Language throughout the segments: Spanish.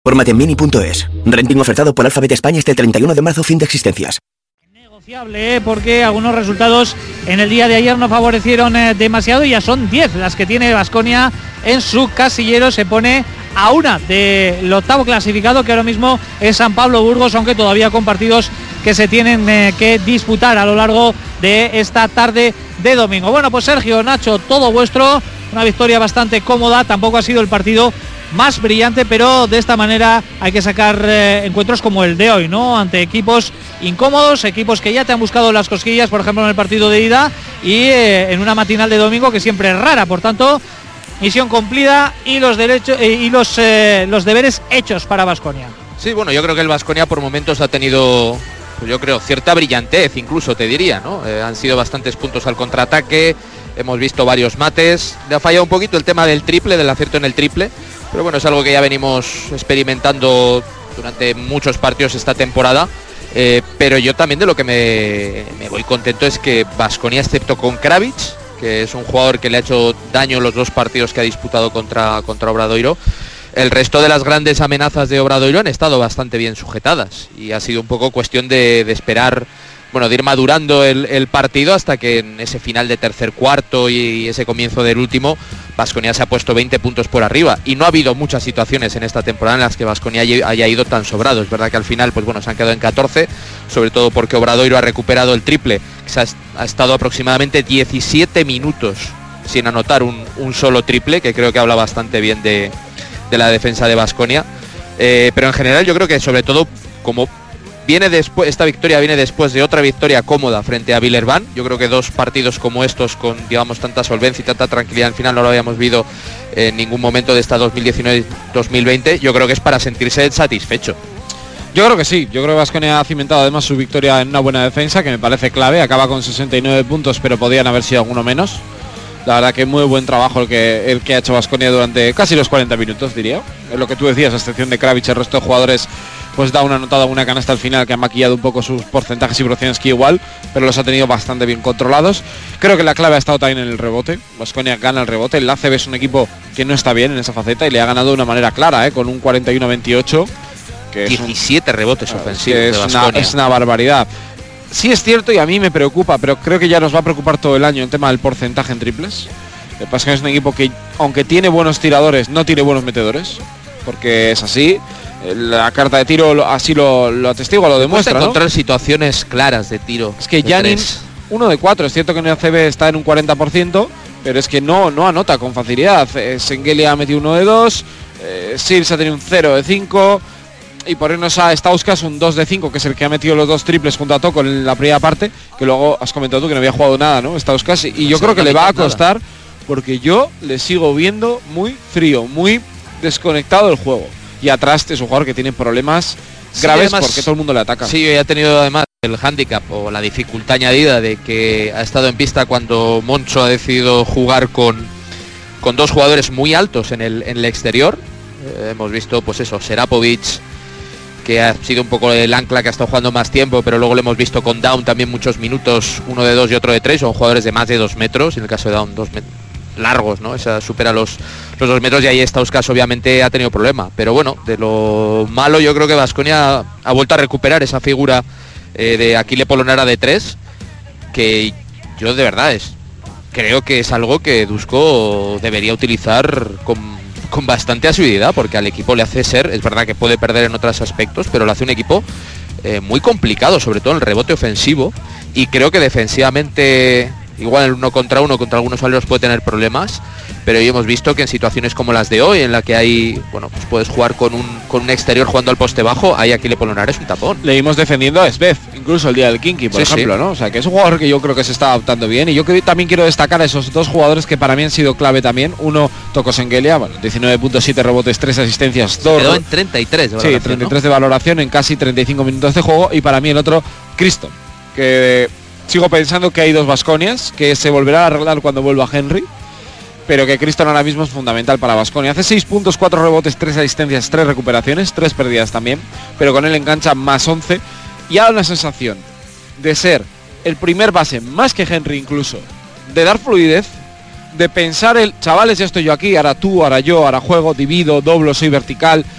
Formatemini.es. Renting ofertado por Alphabet España este 31 de marzo, fin de existencias. Negociable, porque algunos resultados en el día de ayer no favorecieron demasiado, y ya son 10 las que tiene Baskonia en su casillero. Se pone a una del octavo clasificado, que ahora mismo es San Pablo Burgos, aunque todavía con partidos que se tienen que disputar a lo largo de esta tarde de domingo. Bueno, pues Sergio, Nacho, todo vuestro. Una victoria bastante cómoda, tampoco ha sido el partido más brillante, pero de esta manera hay que sacar encuentros como el de hoy, ¿no? Ante equipos incómodos, equipos que ya te han buscado las cosquillas, por ejemplo en el partido de ida, y en una matinal de domingo que siempre es rara. Por tanto, misión cumplida y los deberes hechos para Baskonia. Sí, bueno, yo creo que el Baskonia por momentos ha tenido, yo creo, cierta brillantez, incluso te diría, ¿no? Han sido bastantes puntos al contraataque, hemos visto varios mates, le ha fallado un poquito el tema del triple, del acierto en el triple, pero bueno, es algo que ya venimos experimentando durante muchos partidos esta temporada. Pero yo también de lo que me voy contento es que Baskonia, excepto con Kravic, que es un jugador que le ha hecho daño en los dos partidos que ha disputado contra Obradoiro, el resto de las grandes amenazas de Obradoiro han estado bastante bien sujetadas, y ha sido un poco cuestión de esperar, bueno, de ir madurando el partido hasta que en ese final de tercer cuarto y ese comienzo del último, Baskonia se ha puesto 20 puntos por arriba, y no ha habido muchas situaciones en esta temporada en las que Baskonia haya ido tan sobrado. Es verdad que al final, pues bueno, se han quedado en 14, sobre todo porque Obradoiro ha recuperado el triple, que ha estado aproximadamente 17 minutos sin anotar un solo triple, que creo que habla bastante bien de la defensa de Baskonia. Pero en general yo creo que sobre todo, como esta victoria viene después de otra victoria cómoda frente a Villeurbanne. Yo creo que dos partidos como estos, con digamos tanta solvencia y tanta tranquilidad al final, no lo habíamos visto en ningún momento de esta 2019-2020. Yo creo que es para sentirse satisfecho. Yo creo que sí, yo creo que Baskonia ha cimentado además su victoria en una buena defensa, que me parece clave. Acaba con 69 puntos, pero podían haber sido alguno menos. La verdad que muy buen trabajo el que ha hecho Baskonia durante casi los 40 minutos, diría. Es lo que tú decías, a excepción de Kravic, el resto de jugadores pues da una anotada, una canasta al final que ha maquillado un poco sus porcentajes y Brocieński igual, pero los ha tenido bastante bien controlados. Creo que la clave ha estado también en el rebote. Baskonia gana el rebote. El ACB es un equipo que no está bien en esa faceta y le ha ganado de una manera clara, con un 41-28. Que 17 rebotes ofensivos. Es una barbaridad. Sí es cierto, y a mí me preocupa, pero creo que ya nos va a preocupar todo el año el tema del porcentaje en triples. El Baskonia es un equipo que, aunque tiene buenos tiradores, no tiene buenos metedores, porque es así. La carta de tiro así lo atestigua, lo demuestra, ¿no? Encontrar situaciones claras de tiro. Es que Janin, 1 de 4, es cierto que en el ACB está en un 40%, pero es que no anota con facilidad. Sengelia ha metido 1 de 2, Sils ha tenido un 0 de 5, y por irnos a Stauskas un 2 de 5, que es el que ha metido los dos triples junto a Toko en la primera parte, que luego has comentado tú que no había jugado nada, ¿no? Stauskas, y yo creo que le va a costar nada, porque yo le sigo viendo muy frío, muy desconectado del juego. Y atrás es un jugador que tiene problemas graves, además, porque todo el mundo le ataca. Sí, ha tenido además el hándicap o la dificultad añadida de que ha estado en pista cuando Moncho ha decidido jugar con dos jugadores muy altos en el exterior. Hemos visto, pues eso, Serapovic, que ha sido un poco el ancla que ha estado jugando más tiempo, pero luego lo hemos visto con Down también muchos minutos, 1 de 2 y otro de 3. Son jugadores de más de 2 metros, en el caso de Down 2 metros largos, ¿no? Esa supera los 2 metros, y ahí Stauskas obviamente ha tenido problema. Pero bueno, de lo malo yo creo que Baskonia ha vuelto a recuperar esa figura de Aquile Polonara de 3, que yo de verdad creo que es algo que Dusko debería utilizar con bastante asiduidad, porque al equipo le hace ser, es verdad que puede perder en otros aspectos, pero le hace un equipo muy complicado, sobre todo en el rebote ofensivo, y creo que defensivamente igual el 1 contra 1 contra algunos aleros puede tener problemas, pero hoy hemos visto que en situaciones como las de hoy, en la que hay, bueno, pues puedes jugar con un exterior jugando al poste bajo, ahí Aquile Polonara es un tapón. Leímos defendiendo a Svez, incluso el día del Kinky, por ejemplo, ¿no? O sea, que es un jugador que yo creo que se está adaptando bien, y yo también quiero destacar a esos dos jugadores que para mí han sido clave también. Uno, Toko Sengelia, bueno, 19.7 rebotes, 3 asistencias, 2. Quedó en 33 de valoración. Sí, 33 de valoración en casi 35 minutos de juego, y para mí el otro, Criston, que sigo pensando que hay dos Baskonias, que se volverá a arreglar cuando vuelva Henry, pero que Criston ahora mismo es fundamental para Baskonia. Hace 6 puntos, 4 rebotes, 3 asistencias, 3 recuperaciones, 3 pérdidas también, pero con él en cancha más 11, y ha dado una sensación de ser el primer base, más que Henry incluso, de dar fluidez, de pensar chavales, ya estoy yo aquí, ahora tú, ahora yo, ahora juego, divido, doblo, soy vertical.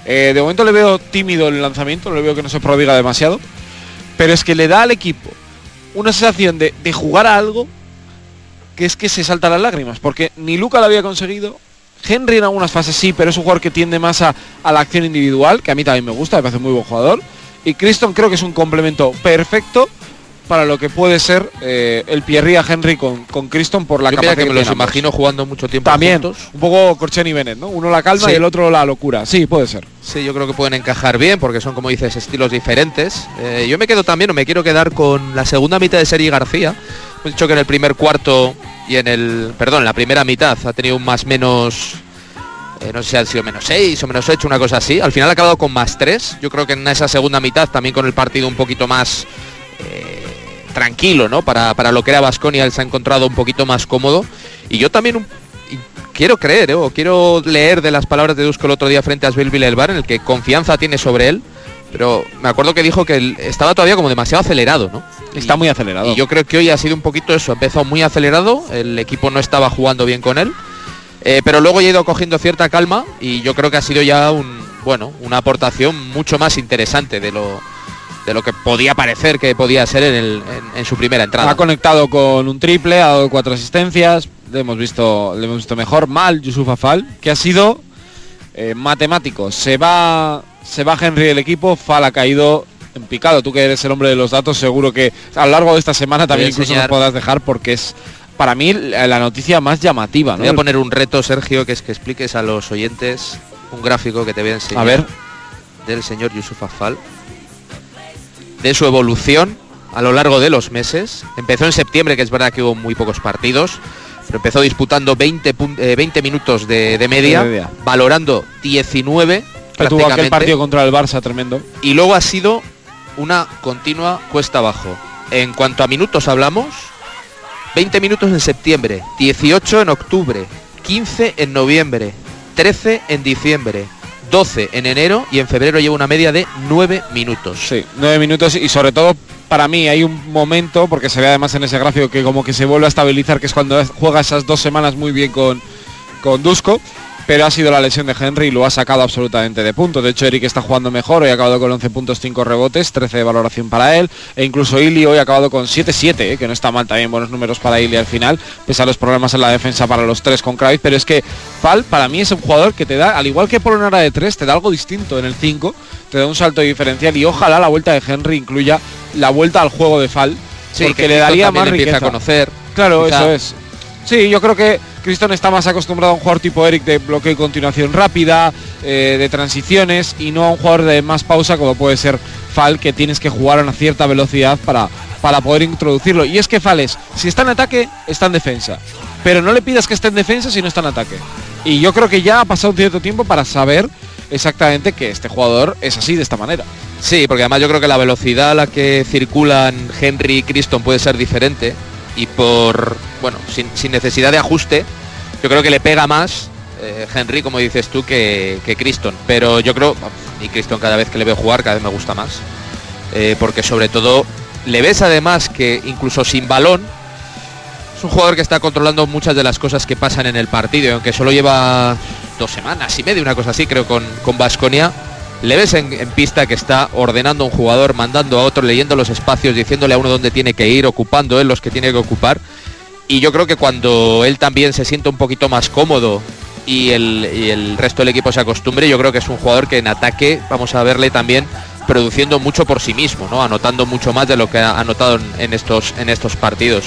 De momento le veo tímido en el lanzamiento, le veo que no se prodiga demasiado, pero es que le da al equipo una sensación de jugar a algo que es que se salta las lágrimas, porque ni Luka lo había conseguido, Henry en algunas fases sí, pero es un jugador que tiende más a la acción individual, que a mí también me gusta, me parece un muy buen jugador, y Criston creo que es un complemento perfecto para lo que puede ser el Pierri a Henry con Criston por la capacidad que me los imagino jugando mucho tiempo también juntos. Un poco Korchen y Bennett, ¿no? Uno la calma, sí, y el otro la locura. Sí, puede ser. Sí, yo creo que pueden encajar bien porque son, como dices, estilos diferentes. Yo me quedo también, o me quiero quedar con la segunda mitad de Sergi García. Hemos dicho que en el primer cuarto y en la primera mitad ha tenido un más menos, no sé si ha sido -6 o -8, una cosa así. Al final ha acabado con +3. Yo creo que en esa segunda mitad, también con el partido un poquito más tranquilo, ¿no? Para lo que era Baskonia, él se ha encontrado un poquito más cómodo. Y yo también quiero creer, o quiero leer de las palabras de Dusko el otro día frente a Svelville el Bar, en el que confianza tiene sobre él, pero me acuerdo que dijo que él estaba todavía como demasiado acelerado, ¿no? Está muy acelerado. Y yo creo que hoy ha sido un poquito eso, empezó muy acelerado, el equipo no estaba jugando bien con él, pero luego ya ha ido cogiendo cierta calma y yo creo que ha sido ya una aportación mucho más interesante de lo que podía parecer que podía ser en su primera entrada. Ha conectado con un triple, ha dado 4 asistencias, le hemos visto mejor. Mal Yusuf Afal, que ha sido matemático. Se va Henry del equipo, Fall ha caído en picado. Tú que eres el hombre de los datos, seguro que a lo largo de esta semana también incluso nos podrás dejar, porque es para mí la noticia más llamativa, ¿no? Voy a poner un reto, Sergio, que es que expliques a los oyentes un gráfico que te voy a enseñar. A ver. Del señor Yusuf Afal, de su evolución a lo largo de los meses. Empezó en septiembre, que es verdad que hubo muy pocos partidos, pero empezó disputando 20 minutos de media, valorando 19 prácticamente. Tuvo aquel partido contra el Barça tremendo. Y luego ha sido una continua cuesta abajo. En cuanto a minutos hablamos, 20 minutos en septiembre, 18 en octubre, 15 en noviembre, 13 en diciembre, 12 en enero, y en febrero lleva una media de 9 minutos. Sí, 9 minutos, y sobre todo para mí hay un momento, porque se ve además en ese gráfico que como que se vuelve a estabilizar, que es cuando juega esas 2 semanas muy bien con Dusko, pero ha sido la lesión de Henry y lo ha sacado absolutamente de punto. De hecho, Eric está jugando mejor, hoy ha acabado con 11 puntos, 5 rebotes, 13 de valoración para él, e incluso Ili hoy ha acabado con 7-7, que no está mal, también buenos números para Ili al final, pese a los problemas en la defensa para los 3 con Kravitz. Pero es que Fall para mí es un jugador que te da, al igual que Polonara de 3, te da algo distinto en el 5, te da un salto diferencial, y ojalá la vuelta de Henry incluya la vuelta al juego de Fall, sí, porque le daría más riqueza. A conocer. Claro, quizá. Eso es. Sí, yo creo que Criston está más acostumbrado a un jugador tipo Eric de bloqueo y continuación rápida, de transiciones, y no a un jugador de más pausa como puede ser Fall, que tienes que jugar a una cierta velocidad para poder introducirlo. Y es que Fall si está en ataque, está en defensa, pero no le pidas que esté en defensa si no está en ataque. Y yo creo que ya ha pasado un cierto tiempo para saber exactamente que este jugador es así, de esta manera. Sí, porque además yo creo que la velocidad a la que circulan Henry y Criston puede ser diferente, y sin necesidad de ajuste, yo creo que le pega más Henry, como dices tú, que Criston. Pero yo creo, y Criston cada vez que le veo jugar cada vez me gusta más, porque sobre todo le ves además que incluso sin balón es un jugador que está controlando muchas de las cosas que pasan en el partido, y aunque solo lleva 2 semanas y media, una cosa así, creo, con Baskonia, le ves en pista que está ordenando a un jugador, mandando a otro, leyendo los espacios, diciéndole a uno dónde tiene que ir, ocupando él los que tiene que ocupar. Y yo creo que cuando él también se siente un poquito más cómodo y el resto del equipo se acostumbre, yo creo que es un jugador que en ataque vamos a verle también produciendo mucho por sí mismo, ¿no? Anotando mucho más de lo que ha anotado en estos partidos.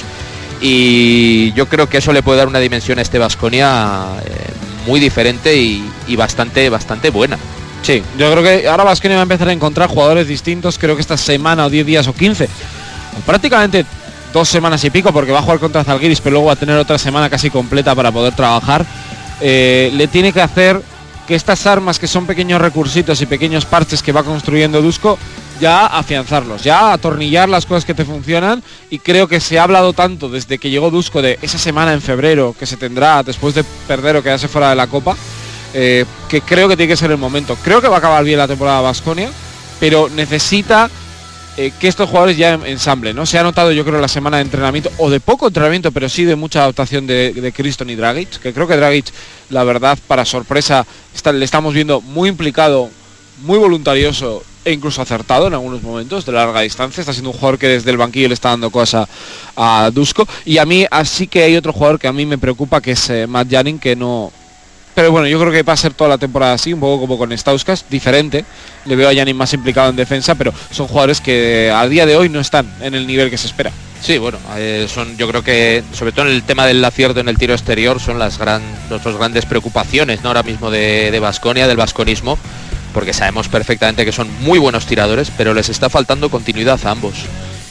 Y yo creo que eso le puede dar una dimensión a este Baskonia muy diferente y bastante buena. Sí, yo creo que ahora Baskonia va a empezar a encontrar jugadores distintos. Creo que esta semana o 10 días o 15, o prácticamente 2 semanas y pico, porque va a jugar contra Zalgiris, pero luego va a tener otra semana casi completa para poder trabajar. Le tiene que hacer que estas armas, que son pequeños recursitos y pequeños parches que va construyendo Dusko, ya afianzarlos, ya atornillar las cosas que te funcionan. Y creo que se ha hablado tanto desde que llegó Dusko de esa semana en febrero que se tendrá después de perder o quedarse fuera de la Copa, que creo que tiene que ser el momento. Creo que va a acabar bien la temporada Baskonia, pero necesita que estos jugadores ya ensamblen, ¿no? Se ha notado, yo creo, la semana de entrenamiento, o de poco entrenamiento, pero sí de mucha adaptación de Criston y Dragic, que creo que Dragic, la verdad, para sorpresa, le estamos viendo muy implicado muy voluntarioso e incluso acertado en algunos momentos de larga distancia. Está siendo un jugador que desde el banquillo le está dando cosas a Dusko. Y a mí así que hay otro jugador que a mí me preocupa, que es Matt Janning, que no... Pero bueno, yo creo que va a ser toda la temporada así, un poco como con Stauskas, diferente. Le veo a Janning más implicado en defensa, pero son jugadores que a día de hoy no están en el nivel que se espera. Sí, bueno, yo creo que sobre todo en el tema del acierto en el tiro exterior son las dos grandes preocupaciones, ¿no? Ahora mismo de Baskonia, del vasconismo, porque sabemos perfectamente que son muy buenos tiradores, pero les está faltando continuidad a ambos.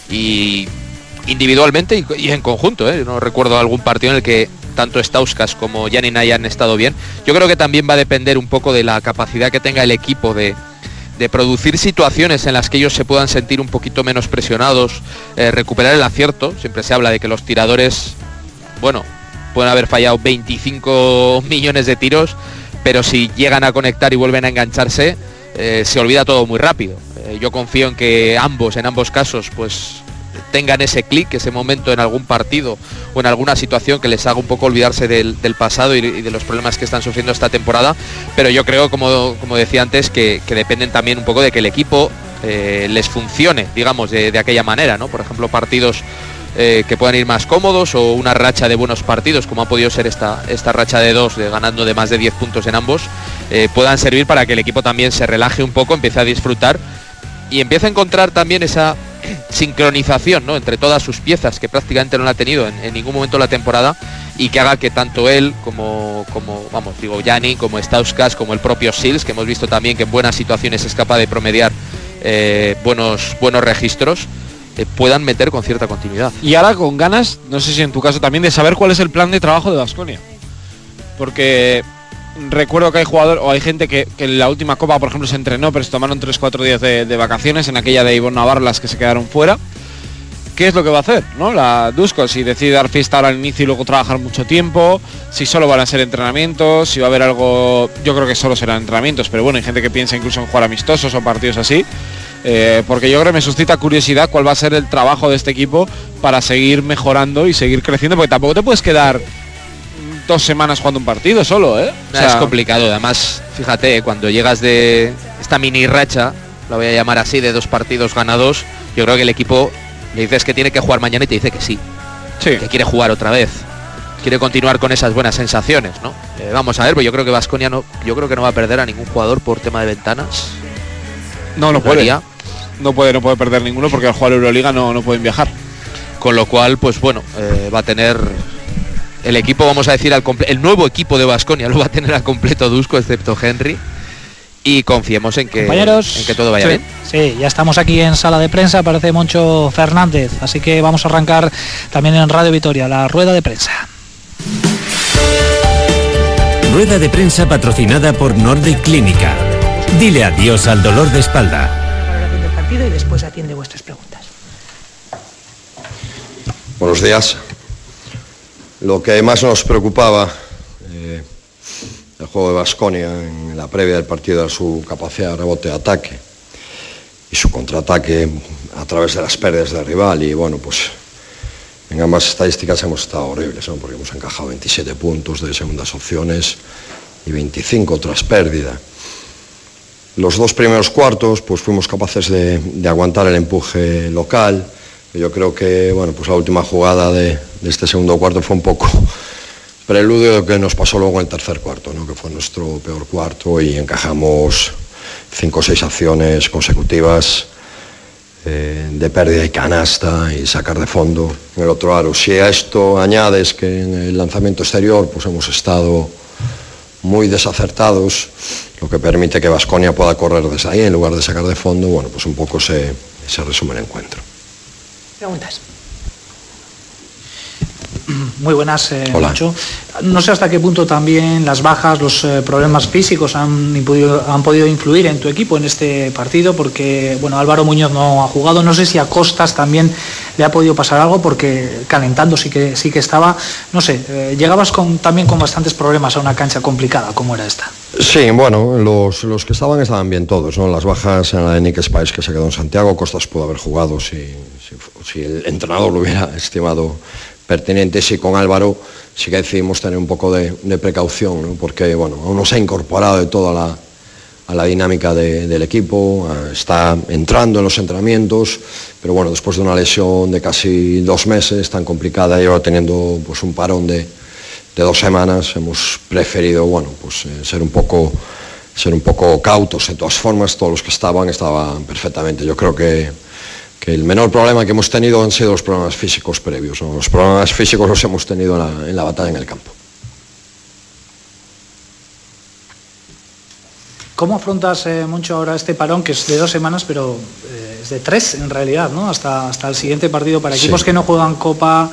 Y individualmente y en conjunto, ¿eh? No recuerdo algún partido en el que tanto Stauskas como Janning hayan estado bien. Yo creo que también va a depender un poco de la capacidad que tenga el equipo de producir situaciones en las que ellos se puedan sentir un poquito menos presionados, recuperar el acierto. Siempre se habla de que los tiradores, bueno, pueden haber fallado 25 millones de tiros, pero si llegan a conectar y vuelven a engancharse, se olvida todo muy rápido. Yo confío en que en ambos casos, pues tengan ese clic, ese momento en algún partido o en alguna situación que les haga un poco olvidarse del pasado y de los problemas que están sufriendo esta temporada. Pero yo creo, como decía antes, que dependen también un poco de que el equipo les funcione, digamos, de aquella manera, ¿no? Por ejemplo, partidos que puedan ir más cómodos, o una racha de buenos partidos, como ha podido ser esta racha de 2, ganando de más de 10 puntos en ambos, puedan servir para que el equipo también se relaje un poco, empiece a disfrutar y empiece a encontrar también esa sincronización, ¿no?, entre todas sus piezas, que prácticamente no la ha tenido en ningún momento de la temporada, y que haga que tanto él como Janning, como Stauskas, como el propio Sils, que hemos visto también que en buenas situaciones es capaz de promediar buenos registros, puedan meter con cierta continuidad. Y ahora con ganas, no sé si en tu caso también, de saber cuál es el plan de trabajo de Baskonia, porque recuerdo que hay gente que en la última copa, por ejemplo, se entrenó, pero se tomaron 3-4 días de vacaciones, en aquella de Ivonne Navarro, las que se quedaron fuera. ¿Qué es lo que va a hacer, ¿no?, la Dusko? Si decide dar fiesta ahora al inicio y luego trabajar mucho tiempo, si solo van a ser entrenamientos, si va a haber algo. Yo creo que solo serán entrenamientos, pero bueno, hay gente que piensa incluso en jugar amistosos o partidos así, porque yo creo que me suscita curiosidad cuál va a ser el trabajo de este equipo para seguir mejorando y seguir creciendo, porque tampoco te puedes quedar 2 semanas jugando un partido solo, ¿eh? O sea, es complicado. Además, fíjate, cuando llegas de esta mini racha, la voy a llamar así, de 2 partidos ganados, yo creo que el equipo le dices que tiene que jugar mañana y te dice que sí, que quiere jugar otra vez, quiere continuar con esas buenas sensaciones, ¿no? Vamos a ver, pues yo creo que Baskonia no va a perder a ningún jugador por tema de ventanas. No puede perder ninguno, porque al jugar Euroliga no pueden viajar. Con lo cual, pues bueno, va a tener el equipo, vamos a decir, el nuevo equipo de Baskonia lo va a tener al completo Dusko, excepto Henry, y confiemos en que todo vaya bien. Sí, ya estamos aquí en sala de prensa, aparece Moncho Fernández, así que vamos a arrancar también en Radio Vitoria la rueda de prensa. Rueda de prensa patrocinada por Nordic Clínica. Dile adiós al dolor de espalda. Valoración del partido y después atiende vuestras preguntas. Buenos días. Lo que más nos preocupaba el juego de Baskonia en la previa del partido era su capacidad de rebote de ataque y su contraataque a través de las pérdidas del rival, y bueno, pues en ambas estadísticas hemos estado horribles, ¿no?, porque hemos encajado 27 puntos de segundas opciones y 25 tras pérdida. Los 2 primeros cuartos pues fuimos capaces de aguantar el empuje local. Yo creo que bueno, pues la última jugada de este segundo cuarto fue un poco preludio de lo que nos pasó luego en el tercer cuarto, ¿no?, que fue nuestro peor cuarto, y encajamos 5 o 6 acciones consecutivas de pérdida y canasta y sacar de fondo en el otro aro. Si a esto añades que en el lanzamiento exterior pues hemos estado muy desacertados, lo que permite que Baskonia pueda correr desde ahí en lugar de sacar de fondo, bueno, pues un poco se resume el encuentro. Preguntas. Muy buenas, Hola. Nacho. No sé hasta qué punto también las bajas, los problemas físicos han podido influir en tu equipo en este partido, porque bueno, Álvaro Muñoz no ha jugado. No sé si a Costas también le ha podido pasar algo, porque calentando sí que estaba. No sé, llegabas también con bastantes problemas a una cancha complicada como era esta. Sí, bueno, los que estaban bien todos, ¿no? Las bajas en la de Nick Spice, que se quedó en Santiago. Costas pudo haber jugado si el entrenador lo hubiera estimado pertinente. Sí, con Álvaro sí que decidimos tener un poco de precaución, ¿no?, porque bueno, aún no se ha incorporado de todo la dinámica del equipo, está entrando en los entrenamientos, pero bueno, después de una lesión de casi 2 meses tan complicada y ahora teniendo pues un parón de 2 semanas, hemos preferido ser un poco cautos. De todas formas, todos los que estaban perfectamente. Yo creo que el menor problema que hemos tenido han sido los problemas físicos previos, ¿no? Los problemas físicos los hemos tenido en la batalla en el campo. ¿Cómo afrontas, Moncho, ahora este parón, que es de 2 semanas, pero es de 3 en realidad, ¿no? Hasta el siguiente partido para equipos que no juegan Copa?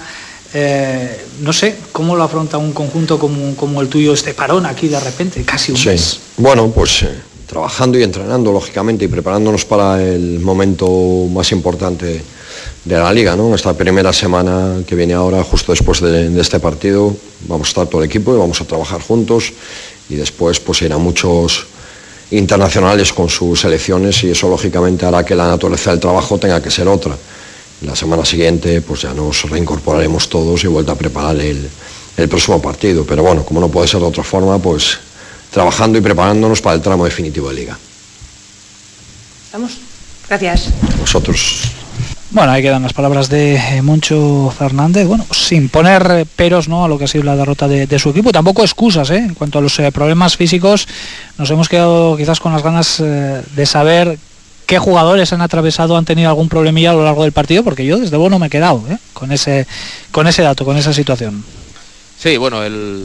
No sé, ¿cómo lo afronta un conjunto como el tuyo este parón aquí de repente, casi un mes? Bueno, pues trabajando y entrenando, lógicamente, y preparándonos para el momento más importante de la Liga, ¿no? Esta primera semana que viene ahora, justo después de este partido, vamos a estar todo el equipo y vamos a trabajar juntos, y después pues irán muchos internacionales con sus selecciones, y eso lógicamente hará que la naturaleza del trabajo tenga que ser otra. La semana siguiente pues ya nos reincorporaremos todos y vuelta a preparar el próximo partido, pero bueno, como no puede ser de otra forma, pues trabajando y preparándonos para el tramo definitivo de Liga. ¿Estamos? Gracias. Vosotros. Bueno, ahí quedan las palabras de Moncho Fernández, bueno, sin poner peros, ¿no?, a lo que ha sido la derrota de su equipo, tampoco excusas, en cuanto a los problemas físicos. Nos hemos quedado quizás con las ganas de saber qué jugadores han atravesado, han tenido algún problemilla a lo largo del partido, porque yo desde luego no me he quedado con ese dato, con esa situación. Sí, bueno,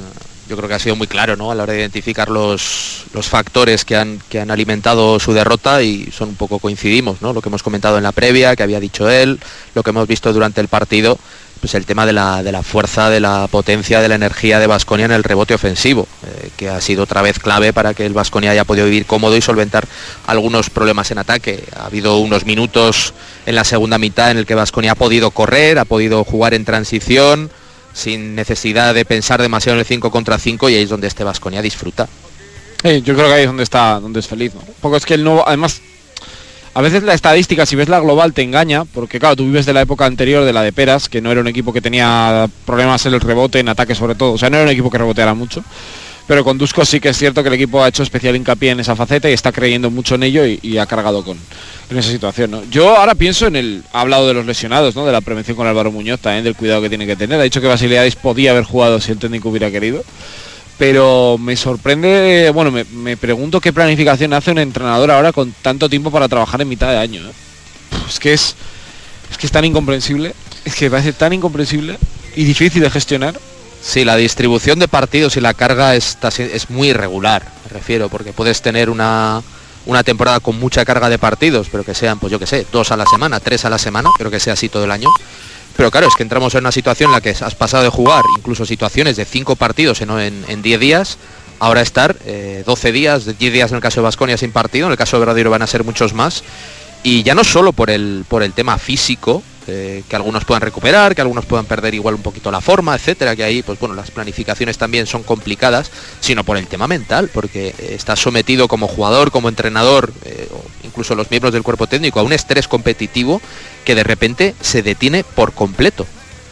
yo creo que ha sido muy claro, ¿no?, a la hora de identificar los factores que han alimentado su derrota, y son un poco coincidimos, ¿no?, lo que hemos comentado en la previa, que había dicho él, lo que hemos visto durante el partido, pues el tema de la fuerza, de la potencia, de la energía de Baskonia en el rebote ofensivo, que ha sido otra vez clave para que el Baskonia haya podido vivir cómodo y solventar algunos problemas en ataque. Ha habido unos minutos en la segunda mitad en el que Baskonia ha podido correr, ha podido jugar en transición, sin necesidad de pensar demasiado en el 5 contra 5, y ahí es donde este Baskonia disfruta. Yo creo que ahí es donde es feliz, ¿no? Poco es que él no, además, a veces la estadística, si ves la global, te engaña, porque claro, tú vives de la época anterior de la de Peras, que no era un equipo que tenía problemas en el rebote, en ataque sobre todo, o sea, no era un equipo que reboteara mucho, pero con Dusko sí que es cierto que el equipo ha hecho especial hincapié en esa faceta y está creyendo mucho en ello, y ha cargado en esa situación, ¿no? Yo ahora pienso ha hablado de los lesionados, ¿no?, de la prevención con Álvaro Muñoz, también del cuidado que tiene que tener. Ha dicho que Basiliadis podía haber jugado si el técnico hubiera querido, pero me sorprende, bueno, me pregunto qué planificación hace un entrenador ahora con tanto tiempo para trabajar en mitad de año, ¿eh? Es que es tan incomprensible, es que parece tan incomprensible y difícil de gestionar. Sí, la distribución de partidos y la carga es muy irregular, me refiero, porque puedes tener una temporada con mucha carga de partidos, pero que sean, pues yo que sé, 2 a la semana, 3 a la semana, pero que sea así todo el año. Pero claro, es que entramos en una situación en la que has pasado de jugar incluso situaciones de 5 partidos en 10 días, ahora estar 12 días, 10 días en el caso de Baskonia sin partido, en el caso de Obradoiro van a ser muchos más, y ya no solo por el tema físico, que algunos puedan recuperar, que algunos puedan perder igual un poquito la forma, etcétera, que ahí pues bueno, las planificaciones también son complicadas, sino por el tema mental, porque estás sometido como jugador, como entrenador, o incluso los miembros del cuerpo técnico, a un estrés competitivo que de repente se detiene por completo.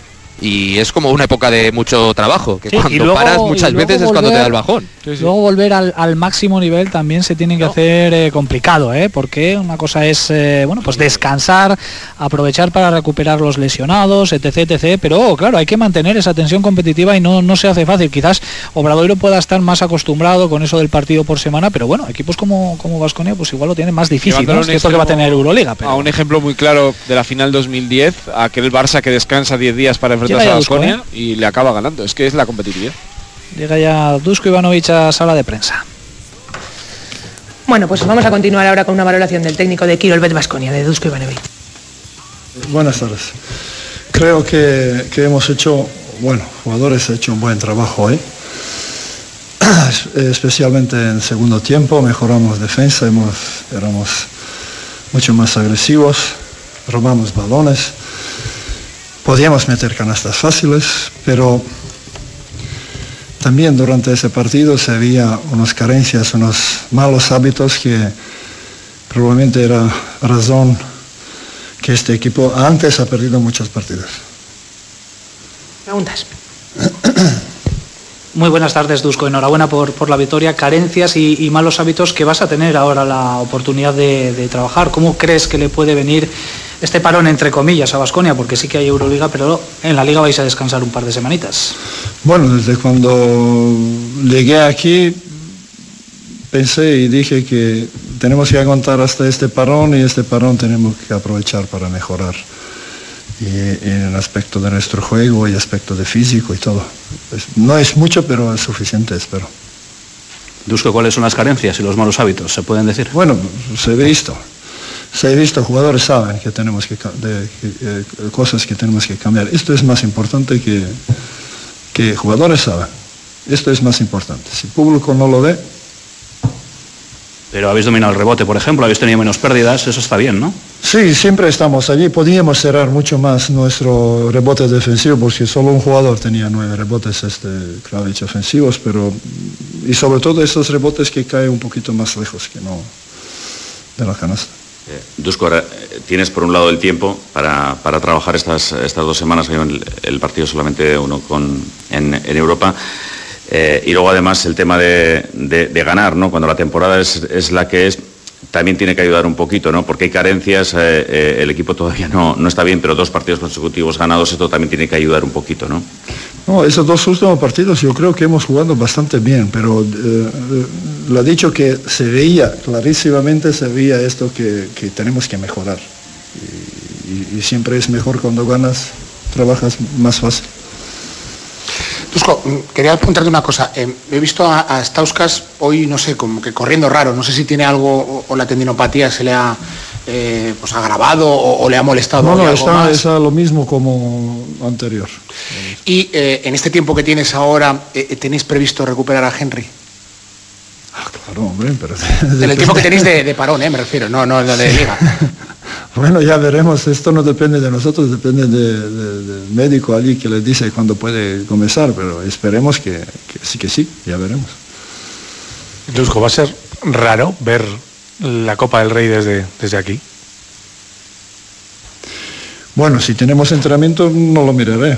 Y es como una época de mucho trabajo, que cuando luego, paras muchas veces es cuando te da el bajón. Luego volver al máximo nivel también se tiene que hacer complicado, porque una cosa es pues descansar, aprovechar para recuperar los lesionados, etc, pero claro, hay que mantener esa tensión competitiva y no se hace fácil. Quizás Obradoiro pueda estar más acostumbrado con eso del partido por semana, pero bueno, equipos como Baskonia pues igual lo tienen más difícil, ¿no? Es que esto que va a tener Euroliga. Pero... A un ejemplo muy claro de la final 2010, aquel Barça que descansa 10 días para enfrentarse a Baskonia y le acaba ganando. Es que es la competitividad. Llega ya Dusko Ivanovic a sala de prensa. Bueno, pues vamos a continuar ahora con una valoración del técnico de Kirolbet Baskonia, de Dusko Ivanovic. Buenas tardes. Creo que hemos hecho, jugadores han hecho un buen trabajo hoy. Especialmente en segundo tiempo, mejoramos defensa, éramos mucho más agresivos, robamos balones. Podíamos meter canastas fáciles, pero también durante ese partido se veía unas carencias, unos malos hábitos que probablemente era razón que este equipo antes ha perdido muchos partidos. Preguntas. Muy buenas tardes, Dusko. Enhorabuena por la victoria. Carencias y malos hábitos que vas a tener ahora la oportunidad de trabajar. ¿Cómo crees que le puede venir este parón, entre comillas, a Baskonia? Porque sí que hay Euroliga, pero en la Liga vais a descansar un par de semanitas. Bueno, desde cuando llegué aquí pensé y dije que tenemos que aguantar hasta este parón, y este parón tenemos que aprovechar para mejorar. Y en el aspecto de nuestro juego y aspecto de físico y todo. No es mucho, pero es suficiente, espero. Dusko, ¿cuáles son las carencias y los malos hábitos? ¿Se pueden decir? Bueno, se ha visto, jugadores saben que tenemos cosas que tenemos que cambiar. Esto es más importante que jugadores saben. Esto es más importante. Si el público no lo ve. Pero habéis dominado el rebote, por ejemplo, habéis tenido menos pérdidas, eso está bien, ¿no? Sí, siempre estamos allí. Podíamos cerrar mucho más nuestro rebote defensivo, porque solo un jugador tenía 9 rebotes, Kravic, ofensivos, pero y sobre todo estos rebotes que caen un poquito más lejos que no de la canasta. Dusko, ahora tienes por un lado el tiempo para trabajar estas 2 semanas, el partido solamente uno en Europa. Y luego además el tema de ganar, ¿no? Cuando la temporada es la que es, también tiene que ayudar un poquito, ¿no? Porque hay carencias, el equipo todavía no está bien, pero 2 partidos consecutivos ganados, esto también tiene que ayudar un poquito, ¿no? No, esos 2 últimos partidos yo creo que hemos jugado bastante bien, pero lo ha dicho que se veía, clarísimamente se veía esto que tenemos que mejorar. Y siempre es mejor cuando ganas, trabajas más fácil. Dusko, quería preguntarte una cosa. He visto a Stauskas hoy, no sé, como que corriendo raro. No sé si tiene algo o la tendinopatía se le ha agravado o le ha molestado. No, está lo mismo como anterior. Y en este tiempo que tienes ahora, ¿tenéis previsto recuperar a Henry? Claro, hombre, pero... En el tiempo que tenéis de parón, me refiero, no de liga. Bueno, ya veremos, esto no depende de nosotros, depende del médico allí que le dice cuándo puede comenzar, pero esperemos que sí, ya veremos. Dusko, ¿va a ser raro ver la Copa del Rey desde aquí? Bueno, si tenemos entrenamiento no lo miraré.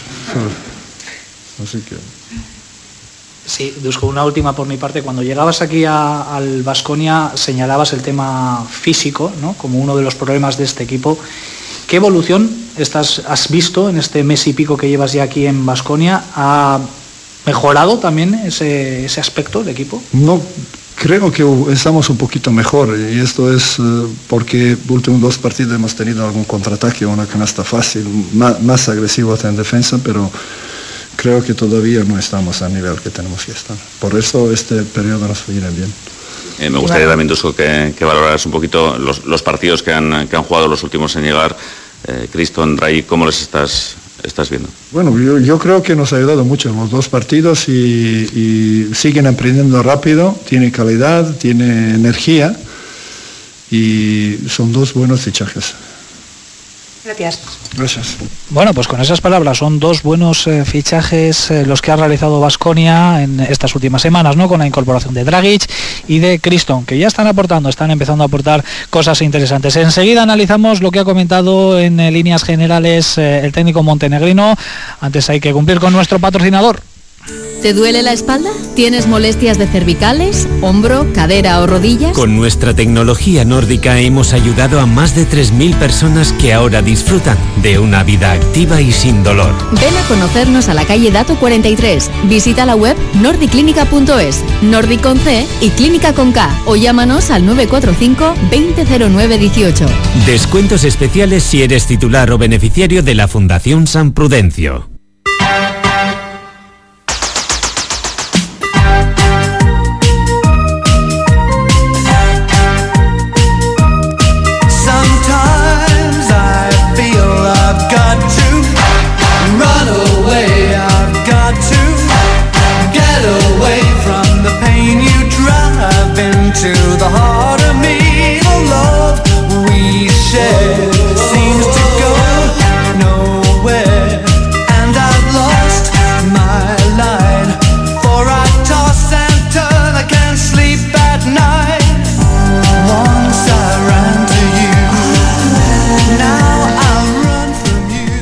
Así que... Sí, Dusko, una última por mi parte. Cuando llegabas aquí al Baskonia señalabas el tema físico, ¿no?, como uno de los problemas de este equipo. ¿Qué evolución has visto en este mes y pico que llevas ya aquí en Baskonia? ¿Ha mejorado también ese aspecto del equipo? No, creo que estamos un poquito mejor, y esto es porque últimos 2 partidos hemos tenido algún contraataque, una canasta fácil, más agresivo en defensa, pero creo que todavía no estamos al nivel que tenemos que estar. Por eso este periodo nos viene bien. Me gustaría también, Dusko, que valoraras un poquito los partidos que han jugado los últimos en llegar. Criston, Ray, ¿cómo les estás viendo? Bueno, yo creo que nos ha ayudado mucho en los 2 partidos y siguen aprendiendo rápido, tiene calidad, tiene energía y son 2 buenos fichajes. Gracias. Bueno, pues con esas palabras son 2 buenos fichajes los que ha realizado Baskonia en estas últimas semanas, ¿no?, con la incorporación de Dragic y de Criston, que ya están empezando a aportar cosas interesantes. Enseguida analizamos lo que ha comentado en líneas generales el técnico montenegrino. Antes hay que cumplir con nuestro patrocinador. ¿Te duele la espalda? ¿Tienes molestias de cervicales, hombro, cadera o rodillas? Con nuestra tecnología nórdica hemos ayudado a más de 3.000 personas que ahora disfrutan de una vida activa y sin dolor. Ven a conocernos a la calle Dato 43. Visita la web nordiclinica.es, Nordic con C y Clínica con K, o llámanos al 945 2009 18. Descuentos especiales si eres titular o beneficiario de la Fundación San Prudencio.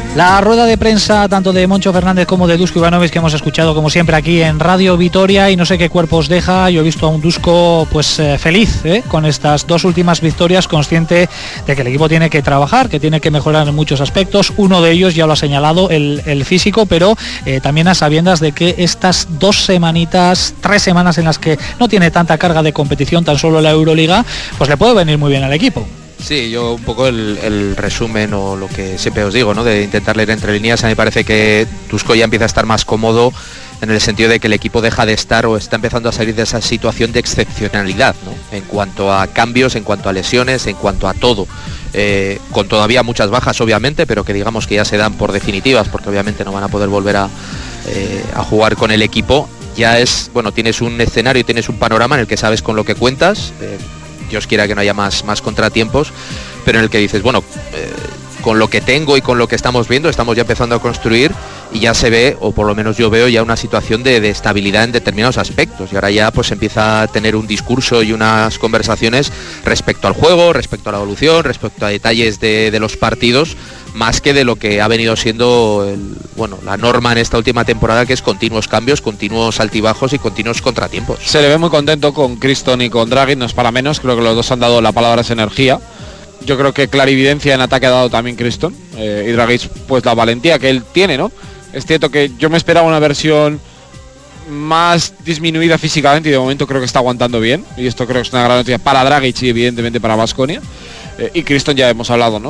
La rueda de prensa tanto de Moncho Fernández como de Dusko Ivanovic que hemos escuchado como siempre aquí en Radio Vitoria, y no sé qué cuerpos deja. Yo he visto a un Dusko pues feliz con estas dos últimas victorias, consciente de que el equipo tiene que trabajar, que tiene que mejorar en muchos aspectos. Uno de ellos ya lo ha señalado, el físico, pero también a sabiendas de que estas 3 semanas en las que no tiene tanta carga de competición, tan solo la Euroliga, pues le puede venir muy bien al equipo. Sí, yo un poco el resumen o lo que siempre os digo, ¿no? De intentar leer entre líneas, a mí me parece que Dusko ya empieza a estar más cómodo en el sentido de que el equipo deja de estar o está empezando a salir de esa situación de excepcionalidad, ¿no? En cuanto a cambios, en cuanto a lesiones, en cuanto a todo. Con todavía muchas bajas, obviamente, pero que digamos que ya se dan por definitivas, porque obviamente no van a poder volver a jugar con el equipo. Ya es, bueno, tienes un escenario y tienes un panorama en el que sabes con lo que cuentas. Dios quiera que no haya más contratiempos, pero en el que dices, bueno, con lo que tengo y con lo que estamos viendo, estamos ya empezando a construir y ya se ve, o por lo menos yo veo ya una situación de estabilidad en determinados aspectos, y ahora ya pues empieza a tener un discurso y unas conversaciones respecto al juego, respecto a la evolución, respecto a detalles de los partidos, más que de lo que ha venido siendo la norma en esta última temporada, que es continuos cambios, continuos altibajos y continuos contratiempos. Se le ve muy contento con Criston y con Dragic, no es para menos, creo que los dos han dado la palabra es energía. Yo creo que clarividencia en ataque ha dado también Criston, y Dragic pues la valentía que él tiene, ¿no? Es cierto que yo me esperaba una versión más disminuida físicamente y de momento creo que está aguantando bien, y esto creo que es una gran noticia para Dragic y evidentemente para Baskonia. Y Criston ya hemos hablado, ¿no?